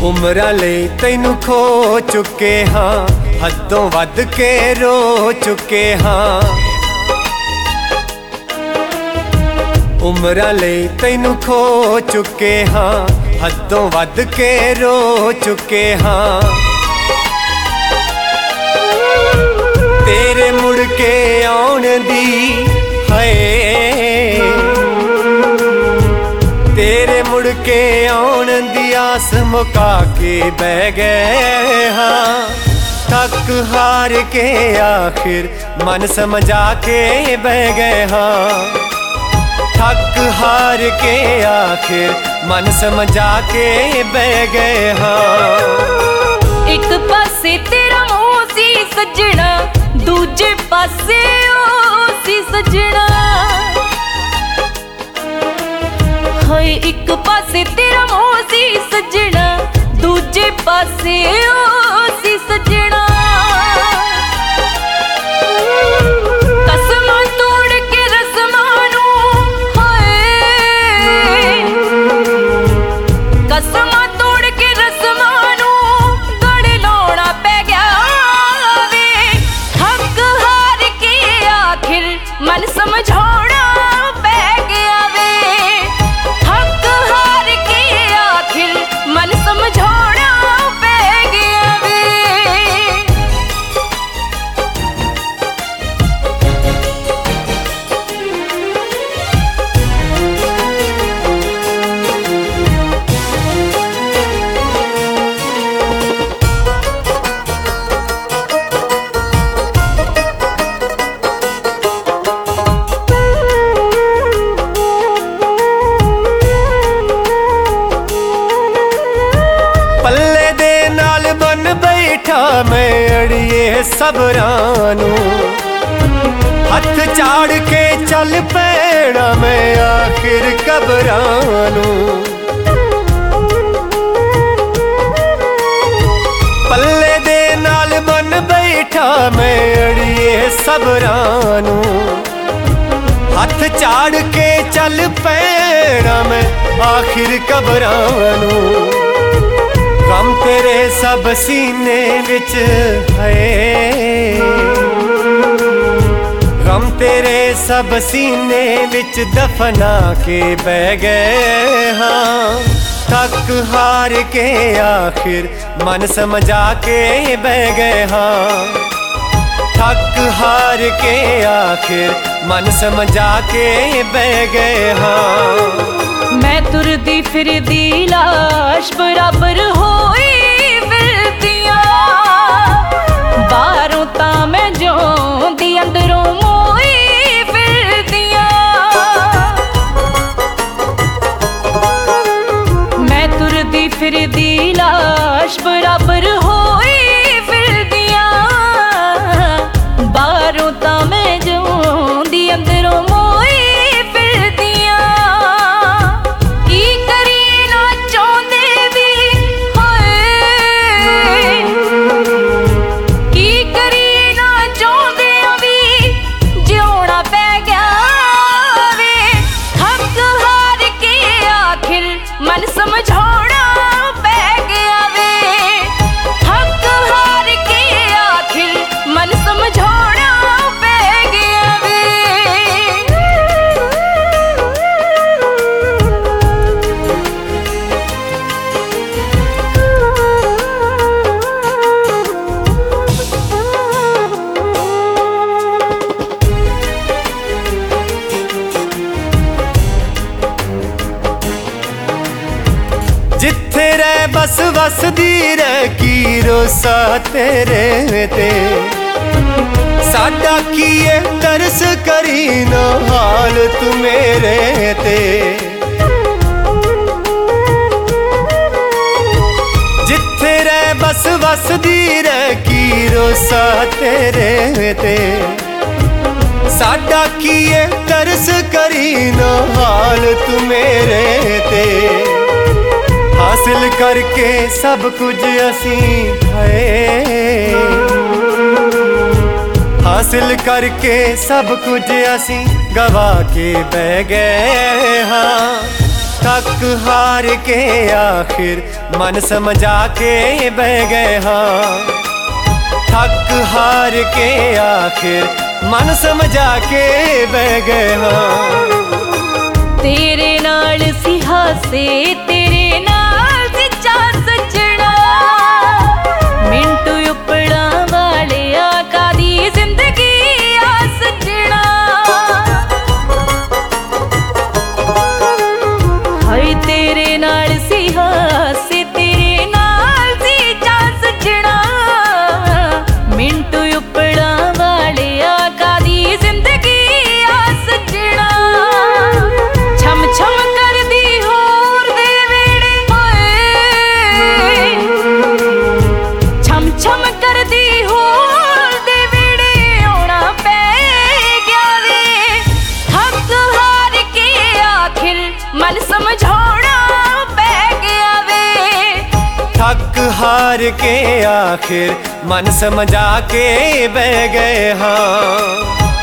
उमरां लई तैनू खो चुके हाँ, हदों वध के रो चुके हाँ। उमरां लई तैनू खो चुके हाँ, हदों वध के रो चुके हाँ। तेरे मुड़ के आउण दी है, तेरे मुड़ के आउण दी आस मुका के बह गए हाँ। थक हार के आखिर मन समझा के बह गए हाँ। थक हार के आखिर मन समझा के बह गए हाँ। एक पासे तेरा मोह सी सजना, दूजे पासे ओ सी सजना। हाय एक पासे तेरा मोह सी सजना, दूजे पासे ओ सी सजना। कसमां तोड़ के रस्मां नूं, हाय कसमां तोड़ के रस्मां नूं गड़ लाउणा पै गया वे। थक हार के आखिर मन समझाउणा पै गया वे। थक हार के आखिर मन समझाउणा पै गया वे। पल्ले दे नाल बन बैठा मैं अड़िए सबरां नूं, हथ चाड़ के चल पैना मैं आखिर कबरां नूं। पल्ले दे नाल बन बैठा मैं अड़िए सबरां नूं, हथ चाड़ के चल पैना मैं आखिर कबरां नूं। गम तेरे सब सीने विच है, गम तेरे सब सीने विच दफना के बह गए हाँ। थक हार के आखिर मन समझा के बह गए हाँ। थक हार के आखिर मन समझा के बह गए हाँ। मैं तुरदी फिरदी लाश बराबर होई फिरदियां, बाहरों तां मैं जोंदी अंदरों मोई फिरदियां। मैं तुरदी फिरदी लाश बराबर होई फिरदियां, बाहरों तां मैं जोंदी अंदरों मोई फिरदियां। की करी ना चाहुंदे वी, हाय की करी ना चाहुंदे वी जिउणा पै गया वे। थक हार के आखिर मन समझाउणा पै गया वे। थक हार के आखिर मन समझाउणा पै गया वे। जिथे रह बस वसदी रह की रोसा तेरे ते। साडा किए तरस करी ना हाल तू मेरे ते। जिथे रह बस वसदी रह की रोसा तेरे ते। साडा किए तरस करी ना हाल तू मेरे ते। हासिल करके सब कुछ असी है, हासिल करके सब कुछ असी गवा के बह गए हाँ। थक हार के आखिर मन समझा के बह गए हाँ। थक हार के आखिर मन समझा के बह गए हाँ। तेरे नाल सी हासे तेरे नाल सी चा सजना, मिंटू उपड़ा वाले आका दी जिंदगी आ सजना। हाय तेरे नाल सी हासे तेरे नाल सी चा सजना, मिंटू उपड़ा वाले आका दी जिंदगी आ सजना। छम छम कर दी होर दे वेड़े होए, छम छम कर दी होर दे वेड़े आउणा पै गया वे। थक हार के आखिर मन समझाउणा पै गया वे। थक हार के आखिर मन समझा के बह गए हाँ।